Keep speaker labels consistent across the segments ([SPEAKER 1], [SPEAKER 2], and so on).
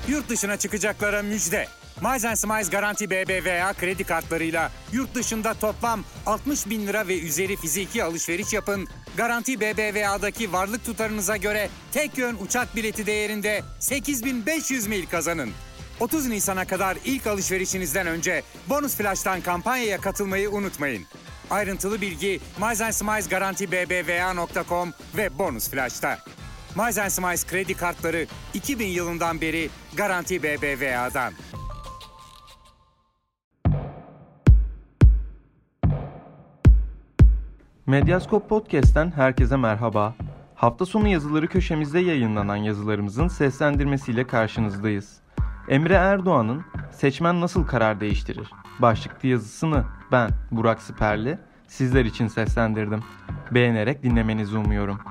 [SPEAKER 1] Yurt dışına çıkacaklara müjde. Miles & Smiles Garanti BBVA kredi kartlarıyla yurt dışında toplam 60 bin lira ve üzeri fiziki alışveriş yapın. Garanti BBVA'daki varlık tutarınıza göre tek yön uçak bileti değerinde 8.500 mil kazanın. 30 Nisan'a kadar ilk alışverişinizden önce Bonus Flash'tan kampanyaya katılmayı unutmayın. Ayrıntılı bilgi Miles & Smiles Garanti BBVA.com ve Bonus Flash'ta. Miles & Smiles kredi kartları 2000 yılından beri Garanti BBVA'dan.
[SPEAKER 2] Medyaskop Podcast'ten herkese merhaba. Hafta sonu yazıları köşemizde yayınlanan yazılarımızın seslendirmesiyle karşınızdayız. Emre Erdoğan'ın "Seçmen nasıl karar değiştirir?" başlıklı yazısını ben, Burak Siperli, sizler için seslendirdim. Beğenerek dinlemenizi umuyorum.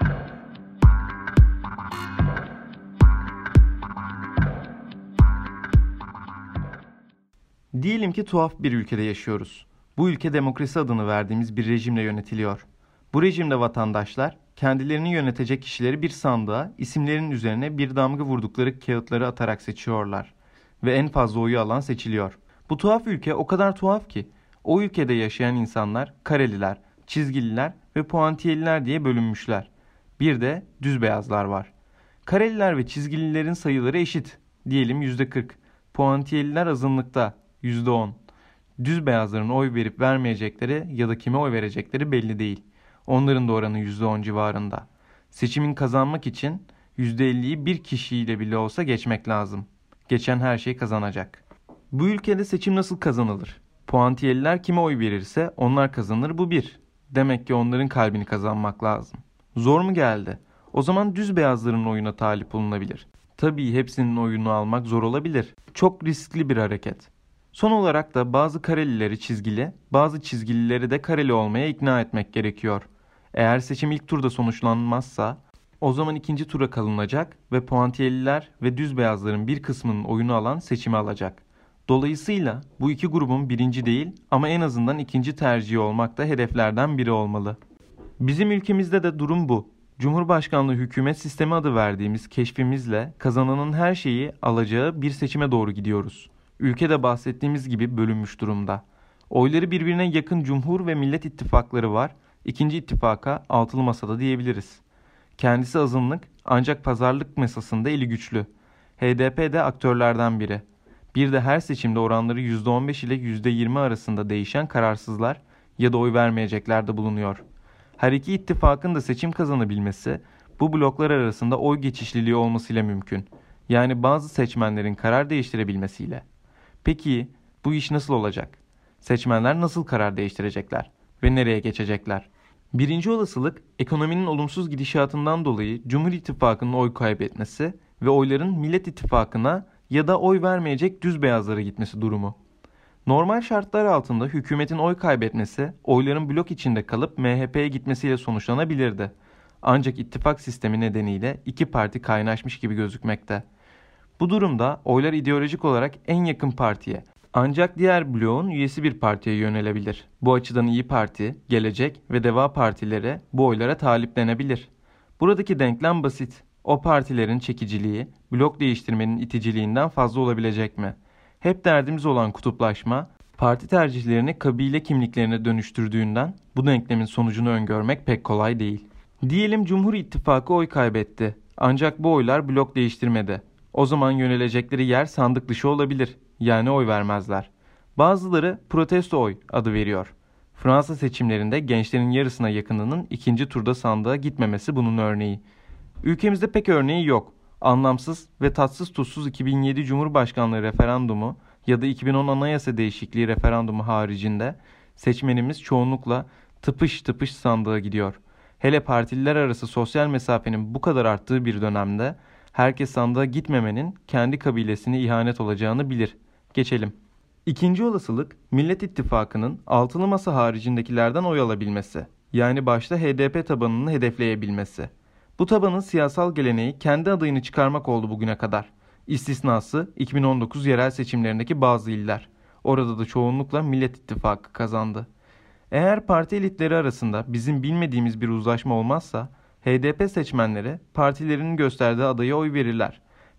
[SPEAKER 2] Diyelim ki tuhaf bir ülkede yaşıyoruz. Bu ülke demokrasi adını verdiğimiz bir rejimle yönetiliyor. Bu rejimde vatandaşlar kendilerini yönetecek kişileri bir sandığa, isimlerinin üzerine bir damga vurdukları kağıtları atarak seçiyorlar. Ve en fazla oyu alan seçiliyor. Bu tuhaf ülke o kadar tuhaf ki o ülkede yaşayan insanlar kareliler, çizgililer ve puantiyeliler diye bölünmüşler. Bir de düz beyazlar var. Kareliler ve çizgililerin sayıları eşit. Diyelim %40. Puantiyeliler azınlıkta %10. Düz beyazların oy verip vermeyecekleri ya da kime oy verecekleri belli değil. Onların da oranı %10 civarında. Seçimin kazanmak için %50'yi bir kişiyle bile olsa geçmek lazım. Geçen her şey kazanacak. Bu ülkede seçim nasıl kazanılır? Puantiyeliler kime oy verirse onlar kazanır, bu bir. Demek ki onların kalbini kazanmak lazım. Zor mu geldi? O zaman düz beyazların oyuna talip olunabilir. Tabii hepsinin oyunu almak zor olabilir. Çok riskli bir hareket. Son olarak da bazı karelileri çizgili, bazı çizgilileri de kareli olmaya ikna etmek gerekiyor. Eğer seçim ilk turda sonuçlanmazsa o zaman ikinci tura kalınacak ve puantiyeliler ve düz beyazların bir kısmının oyunu alan seçimi alacak. Dolayısıyla bu iki grubun birinci değil ama en azından ikinci tercihi olmak da hedeflerden biri olmalı. Bizim ülkemizde de durum bu. Cumhurbaşkanlığı hükümet sistemi adı verdiğimiz keşfimizle kazananın her şeyi alacağı bir seçime doğru gidiyoruz. Ülkede bahsettiğimiz gibi bölünmüş durumda. Oyları birbirine yakın Cumhur ve Millet İttifakları var. İkinci ittifaka altılı masada diyebiliriz. Kendisi azınlık ancak pazarlık masasında eli güçlü. HDP de aktörlerden biri. Bir de her seçimde oranları %15 ile %20 arasında değişen kararsızlar ya da oy vermeyecekler de bulunuyor. Her iki ittifakın da seçim kazanabilmesi bu bloklar arasında oy geçişliliği olmasıyla mümkün. Yani bazı seçmenlerin karar değiştirebilmesiyle. Peki bu iş nasıl olacak? Seçmenler nasıl karar değiştirecekler ve nereye geçecekler? Birinci olasılık ekonominin olumsuz gidişatından dolayı Cumhur İttifakı'nın oy kaybetmesi ve oyların Millet İttifakı'na ya da oy vermeyecek düz beyazlara gitmesi durumu. Normal şartlar altında hükümetin oy kaybetmesi oyların blok içinde kalıp MHP'ye gitmesiyle sonuçlanabilirdi. Ancak ittifak sistemi nedeniyle iki parti kaynaşmış gibi gözükmekte. Bu durumda oylar ideolojik olarak en yakın partiye ancak diğer bloğun üyesi bir partiye yönelebilir. Bu açıdan İyi Parti, Gelecek ve Deva partileri bu oylara taliplenebilir. Buradaki denklem basit. O partilerin çekiciliği blok değiştirmenin iticiliğinden fazla olabilecek mi? Hep derdimiz olan kutuplaşma, parti tercihlerini kabile kimliklerine dönüştürdüğünden bu denklemin sonucunu öngörmek pek kolay değil. Diyelim Cumhur İttifakı oy kaybetti. Ancak bu oylar blok değiştirmedi. O zaman yönelecekleri yer sandık dışı olabilir. Yani oy vermezler. Bazıları protesto oy adı veriyor. Fransa seçimlerinde gençlerin yarısına yakınının ikinci turda sandığa gitmemesi bunun örneği. Ülkemizde pek örneği yok. Anlamsız ve tatsız tuzsuz 2007 Cumhurbaşkanlığı referandumu ya da 2010 Anayasa Değişikliği referandumu haricinde seçmenimiz çoğunlukla tıpış tıpış sandığa gidiyor. Hele partililer arası sosyal mesafenin bu kadar arttığı bir dönemde herkes sandığa gitmemenin kendi kabilesine ihanet olacağını bilir. Geçelim. İkinci olasılık Millet İttifakı'nın altılı masa haricindekilerden oy alabilmesi. Yani başta HDP tabanını hedefleyebilmesi. Bu tabanın siyasal geleneği kendi adayını çıkarmak oldu bugüne kadar. İstisnası 2019 yerel seçimlerindeki bazı iller. Orada da çoğunlukla Millet İttifakı kazandı. Eğer parti elitleri arasında bizim bilmediğimiz bir uzlaşma olmazsa HDP seçmenleri partilerinin gösterdiği adaya oy verirler.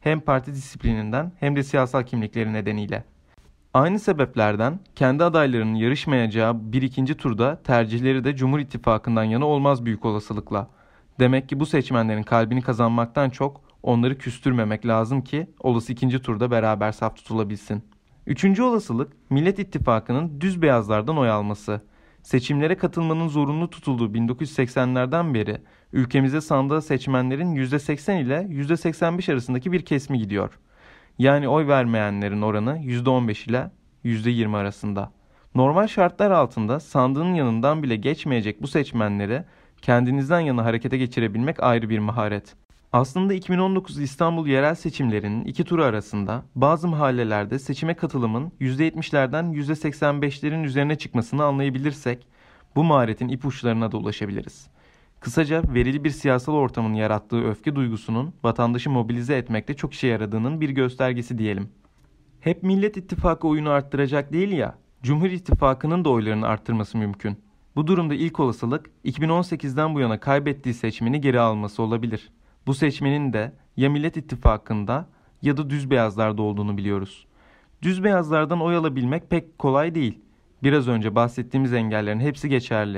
[SPEAKER 2] Hem parti disiplininden hem de siyasal kimlikleri nedeniyle. Aynı sebeplerden kendi adaylarının yarışmayacağı bir ikinci turda tercihleri de Cumhur İttifakı'ndan yana olmaz büyük olasılıkla. Demek ki bu seçmenlerin kalbini kazanmaktan çok onları küstürmemek lazım ki olası ikinci turda beraber saf tutulabilsin. Üçüncü olasılık Millet İttifakı'nın düz beyazlardan oy alması. Seçimlere katılmanın zorunlu tutulduğu 1980'lerden beri ülkemize sandığa seçmenlerin %80 ile %85 arasındaki bir kesimi gidiyor. Yani oy vermeyenlerin oranı %15 ile %20 arasında. Normal şartlar altında sandığın yanından bile geçmeyecek bu seçmenleri kendinizden yana harekete geçirebilmek ayrı bir maharet. Aslında 2019 İstanbul yerel seçimlerinin iki turu arasında bazı mahallelerde seçime katılımın %70'lerden %85'lerin üzerine çıkmasını anlayabilirsek bu maharetin ipuçlarına da ulaşabiliriz. Kısaca verili bir siyasal ortamın yarattığı öfke duygusunun vatandaşı mobilize etmekte çok işe yaradığının bir göstergesi diyelim. Hep Millet İttifakı oyunu arttıracak değil ya, Cumhur İttifakı'nın da oylarını arttırması mümkün. Bu durumda ilk olasılık 2018'den bu yana kaybettiği seçmeni geri alması olabilir. Bu seçmenin de ya Millet İttifakı'nda ya da düz beyazlarda olduğunu biliyoruz. Düz beyazlardan oy alabilmek pek kolay değil. Biraz önce bahsettiğimiz engellerin hepsi geçerli.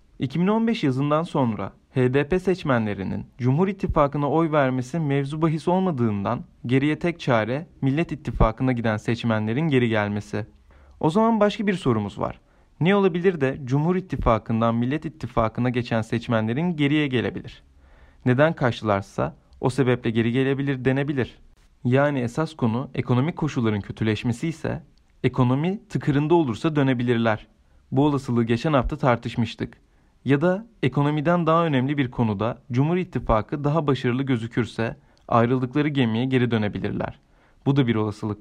[SPEAKER 2] 2015 yazından sonra HDP seçmenlerinin Cumhur İttifakı'na oy vermesi mevzu bahis olmadığından geriye tek çare Millet İttifakı'na giden seçmenlerin geri gelmesi. O zaman başka bir sorumuz var. Ne olabilir de Cumhur İttifakı'ndan Millet İttifakı'na geçen seçmenlerin geriye gelebilir? Neden kaçtılarsa o sebeple geri gelebilir denebilir. Yani esas konu ekonomik koşulların kötüleşmesi ise ekonomi tıkırında olursa dönebilirler. Bu olasılığı geçen hafta tartışmıştık. Ya da ekonomiden daha önemli bir konuda Cumhur İttifakı daha başarılı gözükürse ayrıldıkları gemiye geri dönebilirler. Bu da bir olasılık.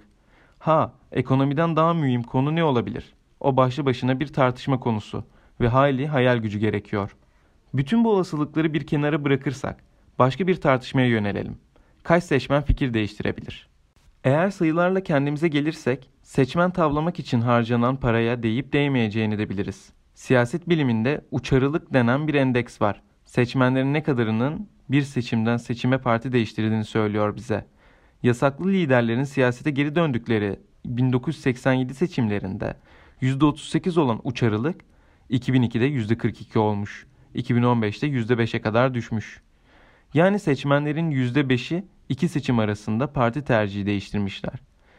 [SPEAKER 2] Ekonomiden daha mühim konu ne olabilir? O başlı başına bir tartışma konusu ve hayli hayal gücü gerekiyor. Bütün bu olasılıkları bir kenara bırakırsak başka bir tartışmaya yönelelim. Kaç seçmen fikir değiştirebilir? Eğer sayılarla kendimize gelirsek seçmen tavlamak için harcanan paraya değip değmeyeceğini de biliriz. Siyaset biliminde uçarılık denen bir endeks var. Seçmenlerin ne kadarının bir seçimden seçime parti değiştirdiğini söylüyor bize. Yasaklı liderlerin siyasete geri döndükleri 1987 seçimlerinde %38 olan uçarılık 2002'de %42 olmuş. 2015'te %5'e kadar düşmüş. Yani seçmenlerin %5'i iki seçim arasında parti tercihi değiştirmişler.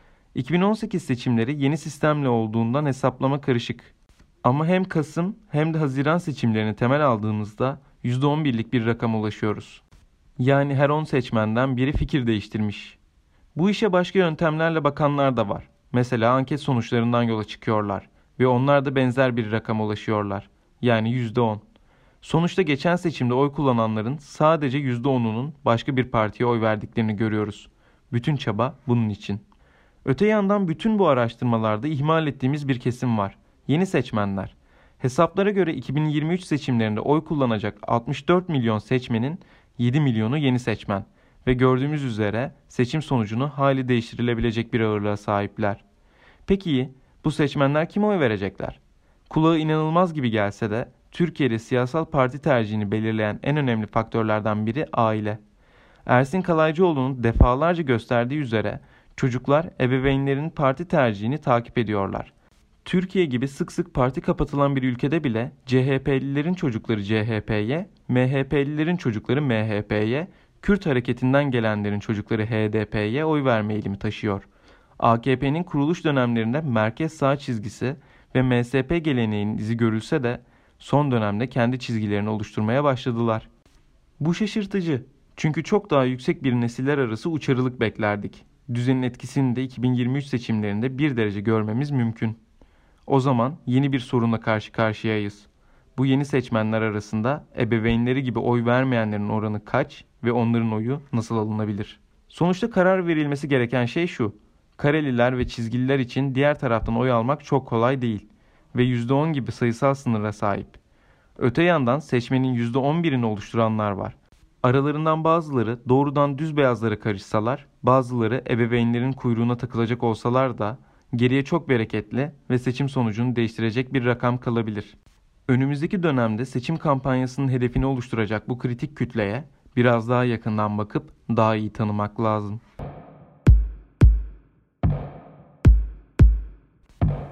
[SPEAKER 2] 2018 seçimleri yeni sistemle olduğundan hesaplama karışık. Ama hem Kasım hem de Haziran seçimlerini temel aldığımızda %11'lik bir rakama ulaşıyoruz. Yani her 10 seçmenden biri fikir değiştirmiş. Bu işe başka yöntemlerle bakanlar da var. Mesela anket sonuçlarından yola çıkıyorlar ve onlar da benzer bir rakama ulaşıyorlar. Yani %10. Sonuçta geçen seçimde oy kullananların sadece %10'unun başka bir partiye oy verdiklerini görüyoruz. Bütün çaba bunun için. Öte yandan bütün bu araştırmalarda ihmal ettiğimiz bir kesim var. Yeni seçmenler. Hesaplara göre 2023 seçimlerinde oy kullanacak 64 milyon seçmenin 7 milyonu yeni seçmen. Ve gördüğümüz üzere seçim sonucunu hali değiştirilebilecek bir ağırlığa sahipler. Peki bu seçmenler kime oy verecekler? Kulağı inanılmaz gibi gelse de Türkiye'de siyasal parti tercihini belirleyen en önemli faktörlerden biri aile. Ersin Kalaycıoğlu'nun defalarca gösterdiği üzere çocuklar ebeveynlerinin parti tercihini takip ediyorlar. Türkiye gibi sık sık parti kapatılan bir ülkede bile CHP'lilerin çocukları CHP'ye, MHP'lilerin çocukları MHP'ye, Kürt hareketinden gelenlerin çocukları HDP'ye oy verme eğilimi taşıyor. AKP'nin kuruluş dönemlerinde merkez sağ çizgisi ve MSP geleneğinin izi görülse de son dönemde kendi çizgilerini oluşturmaya başladılar. Bu şaşırtıcı. Çünkü çok daha yüksek bir nesiller arası uçarılık beklerdik. Düzenin etkisini de 2023 seçimlerinde bir derece görmemiz mümkün. O zaman yeni bir sorunla karşı karşıyayız. Bu yeni seçmenler arasında ebeveynleri gibi oy vermeyenlerin oranı kaç ve onların oyu nasıl alınabilir? Sonuçta karar verilmesi gereken şey şu. Kareliler ve çizgililer için diğer taraftan oy almak çok kolay değil ve %10 gibi sayısal sınıra sahip. Öte yandan seçmenin %11'ini oluşturanlar var. Aralarından bazıları doğrudan düz beyazlara karışsalar, bazıları ebeveynlerin kuyruğuna takılacak olsalar da geriye çok bereketli ve seçim sonucunu değiştirecek bir rakam kalabilir. Önümüzdeki dönemde seçim kampanyasının hedefini oluşturacak bu kritik kütleye biraz daha yakından bakıp daha iyi tanımak lazım.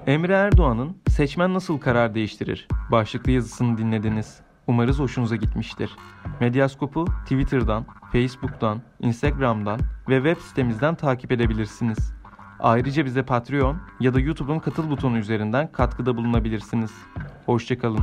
[SPEAKER 2] Emre Erdoğan'ın "Seçmen nasıl karar değiştirir?" başlıklı yazısını dinlediniz. Umarız hoşunuza gitmiştir. Medyaskop'u Twitter'dan, Facebook'tan, Instagram'dan ve web sitemizden takip edebilirsiniz. Ayrıca bize Patreon ya da YouTube'un katıl butonu üzerinden katkıda bulunabilirsiniz. Hoşça kalın.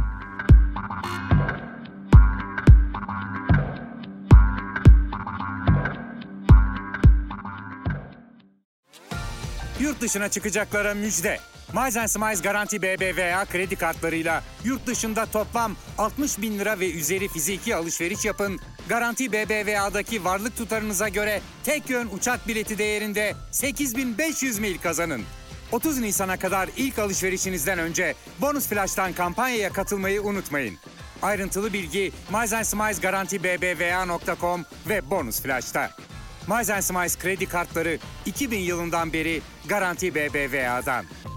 [SPEAKER 1] Yurt dışına çıkacaklara müjde. Miles Smiles Garanti BBVA kredi kartlarıyla yurt dışında toplam 60 bin lira ve üzeri fiziki alışveriş yapın. Garanti BBVA'daki varlık tutarınıza göre tek yön uçak bileti değerinde 8.500 mil kazanın. 30 Nisan'a kadar ilk alışverişinizden önce Bonus Flash'tan kampanyaya katılmayı unutmayın. Ayrıntılı bilgi Miles Smiles Garanti BBVA.com ve Bonus Flash'ta. Miles Smiles kredi kartları 2000 yılından beri Garanti BBVA'dan.